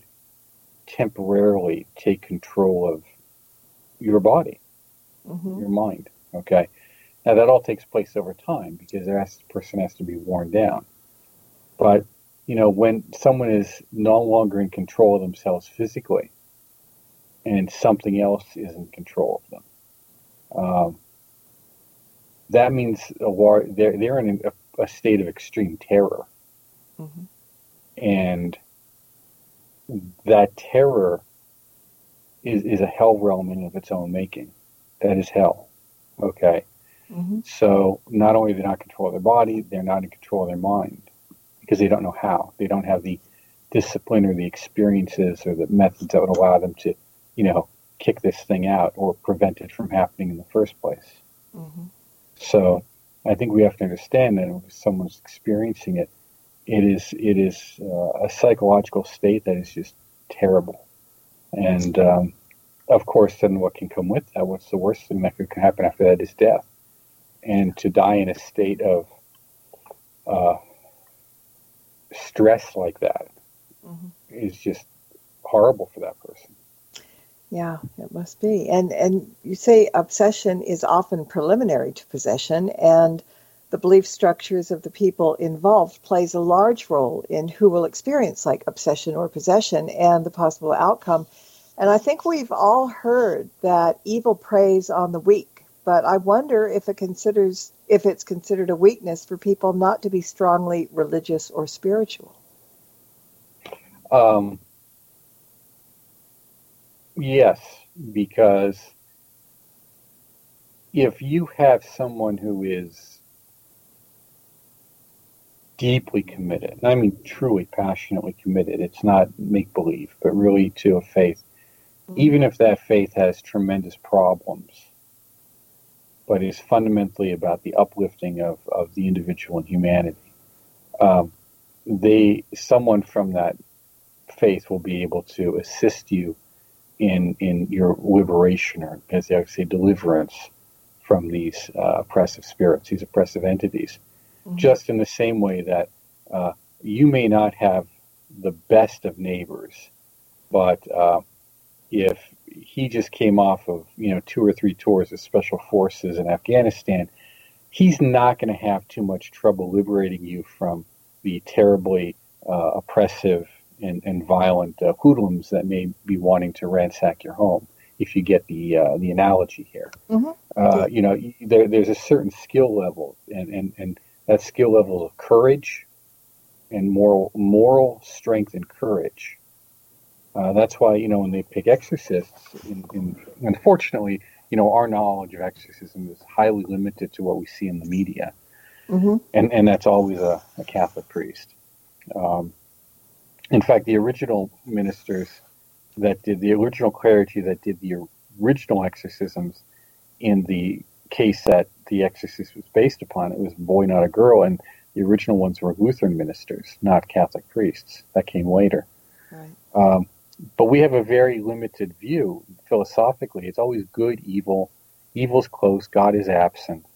temporarily take control of your body, mm-hmm. your mind. Okay. Now that all takes place over time because the person has to be worn down. But, you know, when someone is no longer in control of themselves physically and something else is in control of them, um, that means a war, they're, they're in a, a state of extreme terror. Mm-hmm. And that terror is, is a hell realm in of its own making. That is hell. Okay. Mm-hmm. So not only are they not in control of their body, they're not in control of their mind because they don't know how. They don't have the discipline or the experiences or the methods that would allow them to, you know, kick this thing out or prevent it from happening in the first place. Mm-hmm. So I think we have to understand that if someone's experiencing it, it is it is uh, a psychological state that is just terrible. And um, of course, then what can come with that? What's the worst thing that could happen after that is death. And to die in a state of uh, stress like that mm-hmm. is just horrible for that person. Yeah, it must be. And and you say obsession is often preliminary to possession, and the belief structures of the people involved plays a large role in who will experience like obsession or possession and the possible outcome. And I think we've all heard that evil preys on the weak, but I wonder if it considers if it's considered a weakness for people not to be strongly religious or spiritual. Um, yes, because if you have someone who is deeply committed, and I mean truly passionately committed, it's not make-believe, but really to a faith, mm-hmm. even if that faith has tremendous problems, but is fundamentally about the uplifting of, of the individual and humanity, um, they someone from that faith will be able to assist you in in your liberation, or as they say, deliverance from these uh, oppressive spirits, these oppressive entities. Mm-hmm. Just in the same way that uh, you may not have the best of neighbors, but uh, if he just came off of, you know, two or three tours of special forces in Afghanistan, he's not going to have too much trouble liberating you from the terribly uh, oppressive and, and violent uh, hoodlums that may be wanting to ransack your home, if you get the uh, the analogy here. Mm-hmm. Uh, you know, there, there's a certain skill level, and, and, and that skill level of courage and moral moral strength and courage. Uh, that's why, you know, when they pick exorcists, in, in, unfortunately, you know, our knowledge of exorcism is highly limited to what we see in the media. Mm-hmm. And, and that's always a, a Catholic priest. Um, in fact, the original ministers that did, the original clergy that did the original exorcisms in the case that the exorcist was based upon, it was a boy, not a girl, and the original ones were Lutheran ministers, not Catholic priests. That came later. Right. Um, but we have a very limited view philosophically. It's always good, evil. Evil's close, God is absent.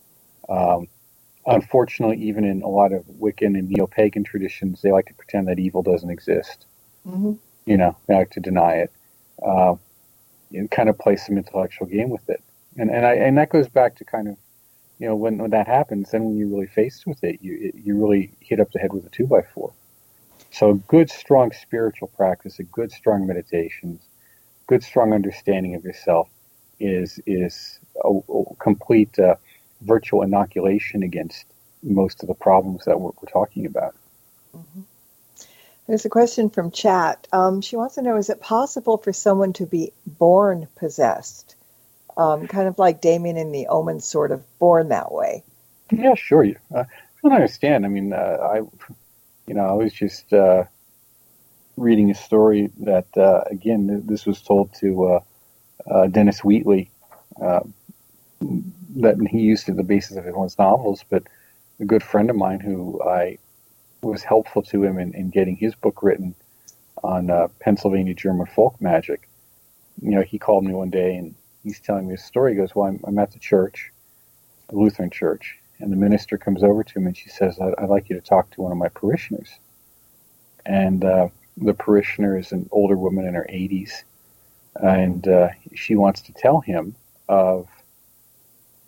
Um, unfortunately, even in a lot of Wiccan and neo-pagan traditions, they like to pretend that evil doesn't exist. Mm-hmm. You know, they like to deny it. Uh, and kind of play some intellectual game with it. And and I and that goes back to kind of, you know, when, when that happens, then when you're really faced with it, you you really hit up the head with a two by four. So a good, strong spiritual practice, a good, strong meditations, good, strong understanding of yourself is is a, a complete uh, virtual inoculation against most of the problems that we're, we're talking about. Mm-hmm. There's a question from chat. Um, she wants to know, is it possible for someone to be born possessed? Um, kind of like Damien in the Omen, sort of born that way. Yeah, sure. Uh, I don't understand. I mean, uh, I, you know, I was just uh, reading a story that, uh, again, this was told to uh, uh, Dennis Wheatley, uh, that he used as the basis of his novels, but a good friend of mine who I was helpful to him in, in getting his book written on uh, Pennsylvania German folk magic. You know, he called me one day and he's telling me a story. He goes, well, I'm, I'm at the church, a Lutheran church, and the minister comes over to him and she says, I'd, I'd like you to talk to one of my parishioners. And uh, the parishioner is an older woman in her eighties, and uh, she wants to tell him of uh,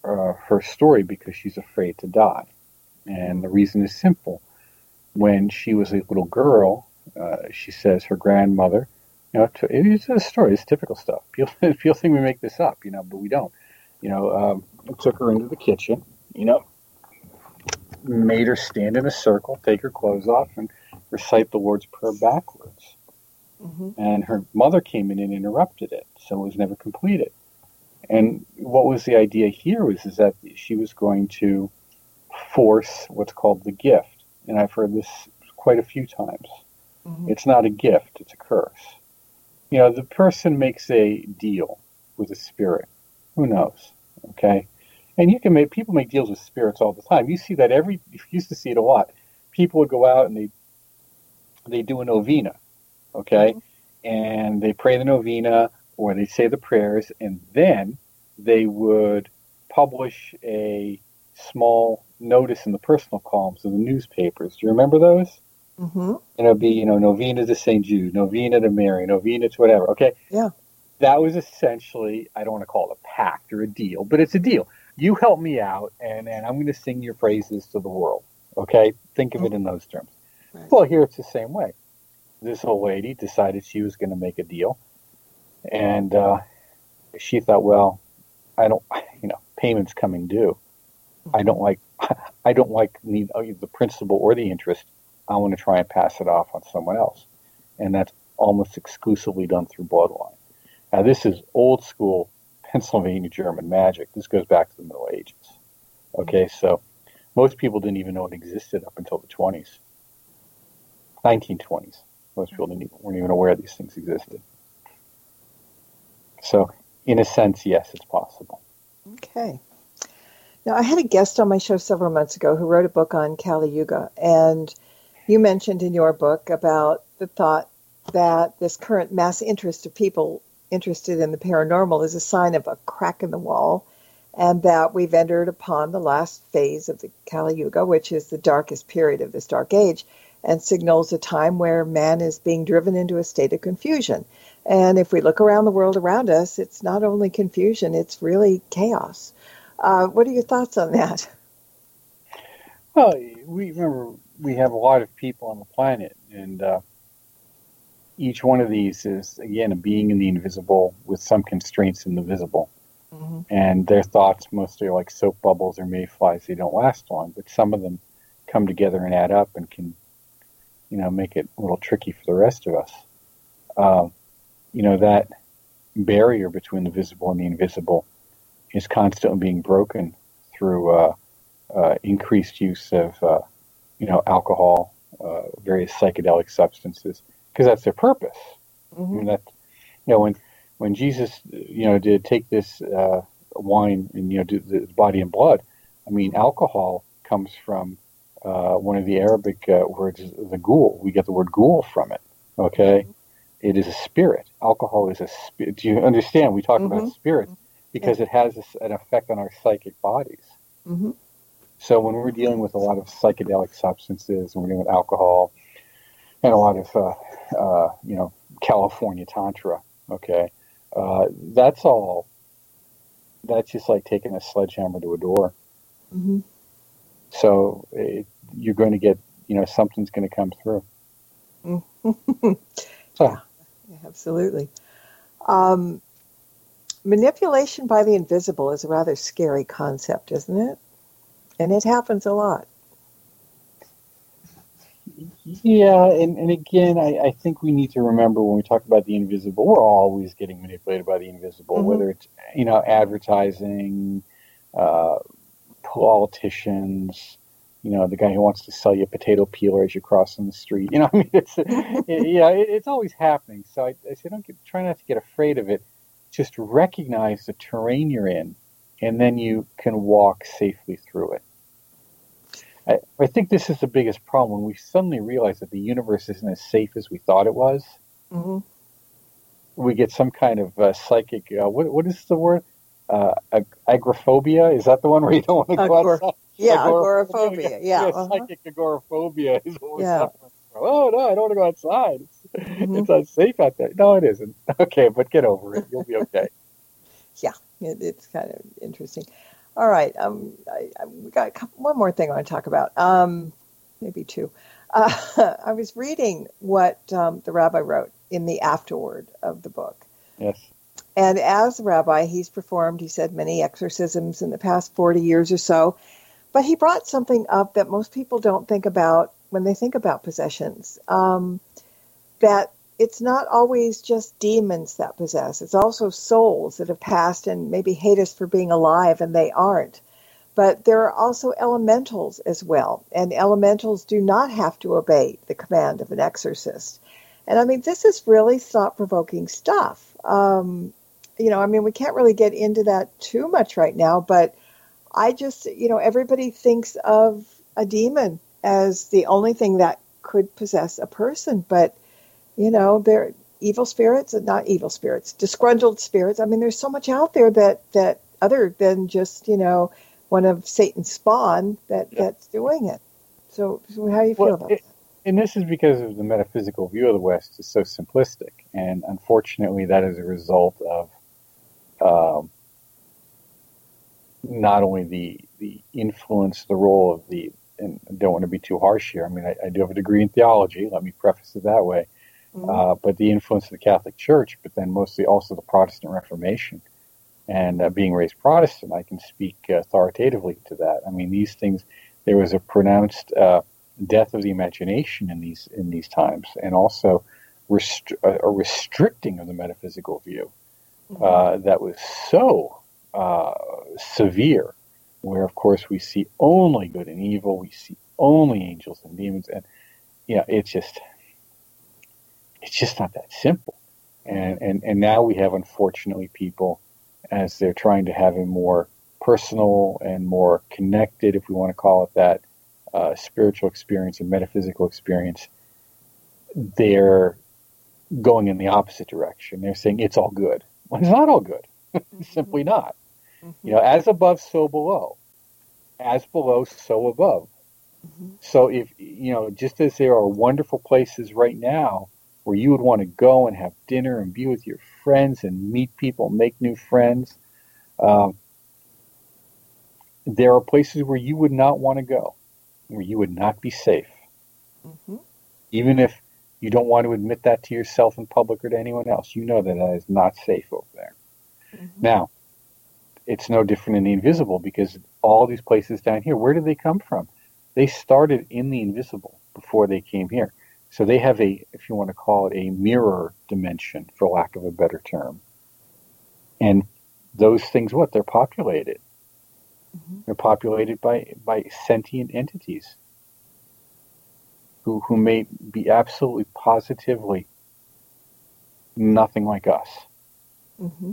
her story because she's afraid to die. And the reason is simple. When she was a little girl, uh, she says her grandmother, you know, it's a story, it's typical stuff. People, people think we make this up, you know, but we don't. You know, um, took her into the kitchen, you know, made her stand in a circle, take her clothes off, and recite the Lord's Prayer backwards. Mm-hmm. And her mother came in and interrupted it, so it was never completed. And what was the idea here was is that she was going to force what's called the gift. And I've heard this quite a few times. Mm-hmm. It's not a gift, it's a curse. You know, the person makes a deal with a spirit. Who knows? Okay? And you can make, people make deals with spirits all the time. You see that every, you used to see it a lot. People would go out and they, they do a novena, okay? Mm-hmm. And they pray the novena, or they say the prayers, and then they would publish a small notice in the personal columns of the newspapers. Do you remember those? Mm-hmm. And it'll be, you know, novena to Saint Jude, novena to Mary, novena to whatever, okay? Yeah. That was essentially, I don't want to call it a pact or a deal, but it's a deal. You help me out, and, and I'm going to sing your praises to the world, okay? Think of mm-hmm. it in those terms. Right. Well, here it's the same way. This old lady decided she was going to make a deal, and uh, she thought, well, I don't, you know, payment's coming due. Mm-hmm. I don't like, I don't like need the principal or the interest. I want to try and pass it off on someone else, and that's almost exclusively done through bloodline. Now, this is old school Pennsylvania German magic. This goes back to the Middle Ages. Okay, so most people didn't even know it existed up until the twenties, nineteen twenties. Most people didn't even, weren't even aware these things existed. So, in a sense, yes, it's possible. Okay. Now, I had a guest on my show several months ago who wrote a book on Kali Yuga, and you mentioned in your book about the thought that this current mass interest of people interested in the paranormal is a sign of a crack in the wall, and that we've entered upon the last phase of the Kali Yuga, which is the darkest period of this dark age, and signals a time where man is being driven into a state of confusion. And if we look around the world around us, it's not only confusion, it's really chaos. Uh, what are your thoughts on that? Well, we remember we have a lot of people on the planet, and uh, each one of these is, again, a being in the invisible with some constraints in the visible. Mm-hmm. And their thoughts mostly are like soap bubbles or mayflies. They don't last long, but some of them come together and add up and can, you know, make it a little tricky for the rest of us. Uh, you know, that barrier between the visible and the invisible is constantly being broken through uh, uh, increased use of, uh, you know, alcohol, uh, various psychedelic substances, because that's their purpose. Mm-hmm. I mean, that, you know, when when Jesus, you know, did take this uh, wine and, you know, do the body and blood, I mean, alcohol comes from uh, one of the Arabic uh, words, the ghoul. We get the word ghoul from it, okay? Mm-hmm. It is a spirit. Alcohol is a spirit. Do you understand? We talk mm-hmm. about spirits because yeah. it has a, an effect on our psychic bodies. Mm-hmm. So when we're dealing with a lot of psychedelic substances, and we're dealing with alcohol, and a lot of, uh, uh, you know, California Tantra, okay, uh, that's all, that's just like taking a sledgehammer to a door. Mm-hmm. So it, you're going to get, you know, something's going to come through. Mm-hmm. So. Yeah, yeah, absolutely. Um, manipulation by the invisible is a rather scary concept, isn't it? And it happens a lot. Yeah, and, and again, I, I think we need to remember when we talk about the invisible, we're always getting manipulated by the invisible, mm-hmm. whether it's, you know, advertising, uh, politicians, you know, the guy who wants to sell you a potato peeler as you're crossing the street. You know, I mean, it's, it, yeah, it, it's always happening. So I, I say, don't get, try not to get afraid of it. Just recognize the terrain you're in, and then you can walk safely through it. I, I think this is the biggest problem. When we suddenly realize that the universe isn't as safe as we thought it was, mm-hmm. we get some kind of uh, psychic, uh, what what is the word? Uh, ag- agoraphobia? Is that the one where you don't want to go Agor- outside? Yeah, agoraphobia. agoraphobia. Yeah, yeah uh-huh. Psychic agoraphobia is what we're yeah. suffering from. Oh, no, I don't want to go outside. It's, mm-hmm. it's unsafe out there. No, it isn't. Okay, but get over it. You'll be okay. Yeah, it, it's kind of interesting. All right. Um, I, I, we got a couple, one more thing I want to talk about. Um, maybe two. Uh, I was reading what um, the rabbi wrote in the afterword of the book. Yes. And as a rabbi, he's performed, he said, many exorcisms in the past forty years or so. But he brought something up that most people don't think about when they think about possessions, um, that it's not always just demons that possess. It's also souls that have passed and maybe hate us for being alive, and they aren't. But there are also elementals as well, and elementals do not have to obey the command of an exorcist. And I mean, this is really thought-provoking stuff. Um, you know, I mean, we can't really get into that too much right now, but I just, you know, everybody thinks of a demon as the only thing that could possess a person, but you know, they're evil spirits, and not evil spirits, disgruntled spirits. I mean, there's so much out there that, that other than just, you know, one of Satan's spawn that, yeah. that's doing it. So, so how do you feel well, about it, that? And this is because of the metaphysical view of the West is so simplistic. And unfortunately, that is a result of um, not only the, the influence, the role of the, and I don't want to be too harsh here. I mean, I, I do have a degree in theology. Let me preface it that way. Mm-hmm. Uh, but the influence of the Catholic Church, but then mostly also the Protestant Reformation. And uh, being raised Protestant, I can speak uh, authoritatively to that. I mean, these things, there was a pronounced uh, death of the imagination in these in these times, and also restri- a restricting of the metaphysical view mm-hmm. uh, that was so uh, severe, where, of course, we see only good and evil, we see only angels and demons, and, you know, it's just... It's just not that simple. And, and and now we have, unfortunately, people, as they're trying to have a more personal and more connected, if we want to call it that, uh, spiritual experience and metaphysical experience, they're going in the opposite direction. They're saying it's all good. Well, it's not all good. It's simply not. Mm-hmm. You know, as above, so below. As below, so above. Mm-hmm. So if, you know, just as there are wonderful places right now where you would want to go and have dinner and be with your friends and meet people, make new friends. Um, there are places where you would not want to go, where you would not be safe. Mm-hmm. Even if you don't want to admit that to yourself in public or to anyone else, you know that that is not safe over there. Mm-hmm. Now, it's no different in the invisible, because all these places down here, where did they come from? They started in the invisible before they came here. So they have a, if you want to call it, a mirror dimension, for lack of a better term. And those things, what? They're populated. Mm-hmm. They're populated by, by sentient entities who, who may be absolutely positively nothing like us. Mm-hmm.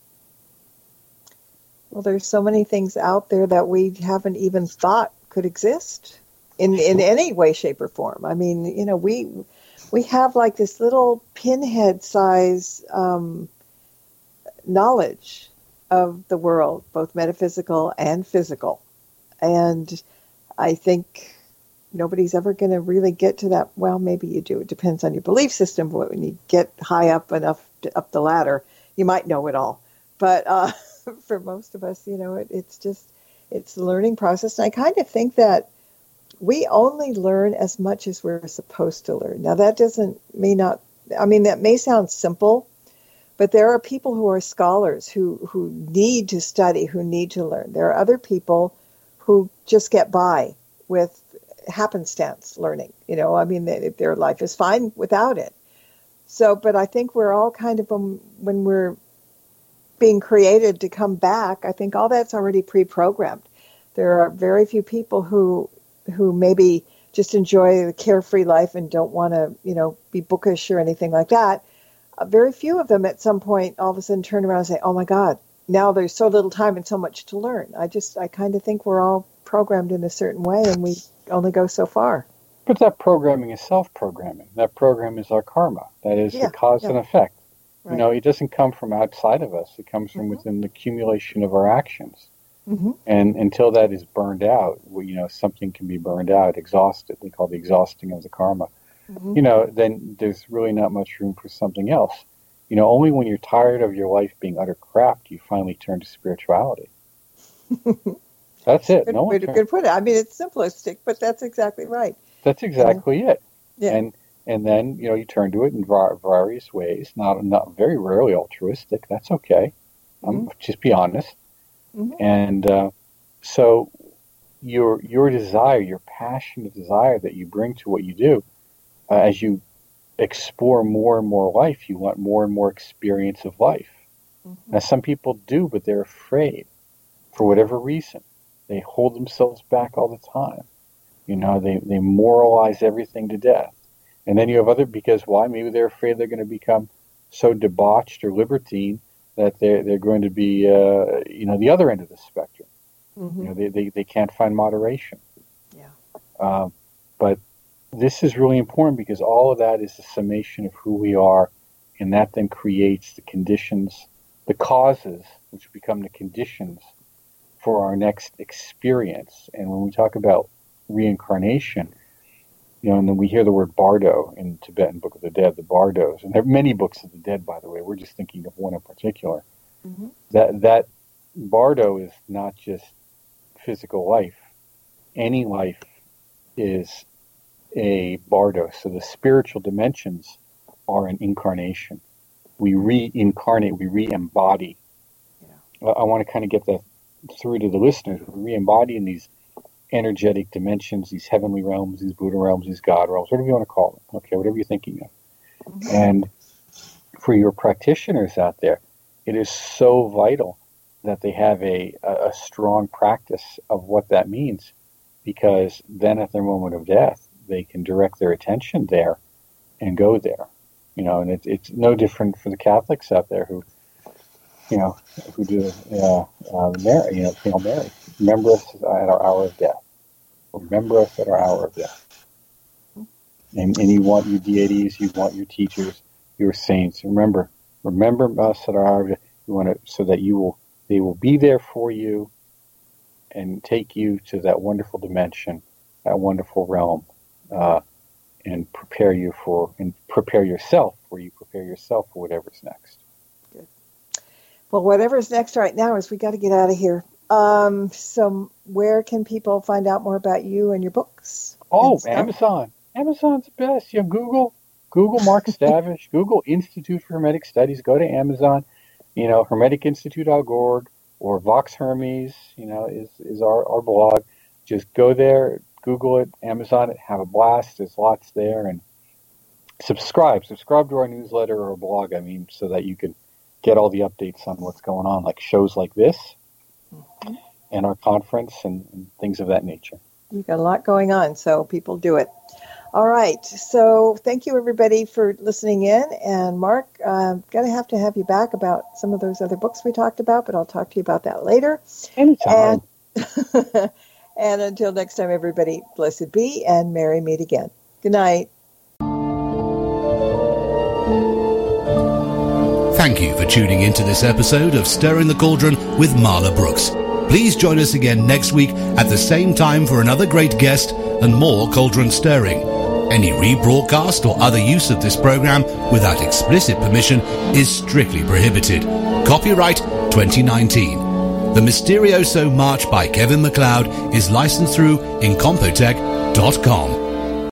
Well, there's so many things out there that we haven't even thought could exist. In, in any way, shape, or form. I mean, you know, we we have like this little pinhead size um, knowledge of the world, both metaphysical and physical. And I think nobody's ever going to really get to that. Well, maybe you do. It depends on your belief system. But when you get high up enough to, up the ladder, you might know it all. But uh, for most of us, you know, it, it's just, it's the learning process. And I kind of think that we only learn as much as we're supposed to learn. Now, that doesn't mean not, I mean, that may sound simple, but there are people who are scholars who, who need to study, who need to learn. There are other people who just get by with happenstance learning. You know, I mean, they, their life is fine without it. So, but I think we're all kind of, um, when we're being created to come back, I think all that's already pre-programmed. There are very few people who who maybe just enjoy the carefree life and don't want to, you know, be bookish or anything like that. Uh, very few of them at some point all of a sudden turn around and say, oh my God, now there's so little time and so much to learn. I just, I kind of think we're all programmed in a certain way and we only go so far. But that programming is self-programming. That program is our karma. That is yeah, the cause yeah. and effect. Right. You know, it doesn't come from outside of us. It comes from mm-hmm. within the accumulation of our actions. Mm-hmm. And until that is burned out, well, you know, something can be burned out, exhausted. They call it the exhausting of the karma. Mm-hmm. You know, then there's really not much room for something else. You know, only when you're tired of your life being utter crap do you finally turn to spirituality. That's it. Good no way one to can, good put it. I mean, it's simplistic, but that's exactly right. That's exactly and, it. Yeah. And and then you know you turn to it in var- various ways. Not not very rarely altruistic. That's okay. Mm-hmm. Um, just be honest. Mm-hmm. And uh, so your your desire, your passionate desire that you bring to what you do, uh, as you explore more and more life, you want more and more experience of life. Mm-hmm. Now, some people do, but they're afraid for whatever reason. They hold themselves back all the time. You know, they, they moralize everything to death. And then you have other, because why? Maybe they're afraid they're going to become so debauched or libertine that they're, they're going to be, uh, you know, the other end of the spectrum. Mm-hmm. You know, they, they, they can't find moderation. Yeah. Um, but this is really important because all of that is the summation of who we are, and that then creates the conditions, the causes, which become the conditions for our next experience. And when we talk about reincarnation, you know, and then we hear the word bardo in Tibetan Book of the Dead, the bardos, and there are many books of the dead, by the way. We're just thinking of one in particular. Mm-hmm. That that bardo is not just physical life. Any life is a bardo. So the spiritual dimensions are an incarnation. We reincarnate, we re-embody. Yeah. I, I want to kind of get that through to the listeners. We re-embody in these energetic dimensions, these heavenly realms, these Buddha realms, these God realms, whatever you want to call them, okay, whatever you're thinking of. Mm-hmm. And for your practitioners out there, it is so vital that they have a, a strong practice of what that means, because then at their moment of death, they can direct their attention there and go there. You know, and it's it's no different for the Catholics out there who, you know, who do uh, uh, Mary, you know, Hail Mary. Remember us at our hour of death. Remember us at our hour of death. And, and you want your deities, you want your teachers, your saints. Remember, remember us at our hour of death. You want to, so that you will, they will be there for you and take you to that wonderful dimension, that wonderful realm, uh, and prepare you for, and prepare yourself, where you prepare yourself for whatever's next. Good. Well, whatever's next right now is we got to get out of here. Um, so where can people find out more about you and your books? Oh, Amazon. Amazon's the best. You know, Google, Google Mark Stavish, Google Institute for Hermetic Studies. Go to Amazon, you know, hermetic institute dot org, or Vox Hermes, you know, is, is our, our blog. Just go there, Google it, Amazon it, have a blast. There's lots there. And subscribe. Subscribe to our newsletter or blog, I mean, so that you can get all the updates on what's going on, like shows like this. Mm-hmm. And our conference and, and things of that nature. You've got a lot going on, so people do it. All right. So thank you, everybody, for listening in. And Mark, I'm going to have to have you back about some of those other books we talked about, but I'll talk to you about that later. Anytime. And, and until next time, everybody, blessed be and merry meet again. Good night. Thank you for tuning into this episode of Stirring the Cauldron with Marla Brooks. Please join us again next week at the same time for another great guest and more cauldron stirring. Any rebroadcast or other use of this program without explicit permission is strictly prohibited. Copyright twenty nineteen. The Mysterioso March by Kevin MacLeod is licensed through incompetech dot com.